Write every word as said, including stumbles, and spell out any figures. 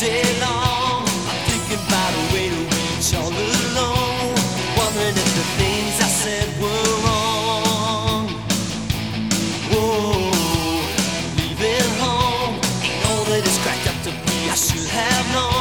day long. I'm thinking about a way to reach all alone, wondering if the things I said were wrong. Whoa, leaving home ain't all that it's cracked up to be. I should have known.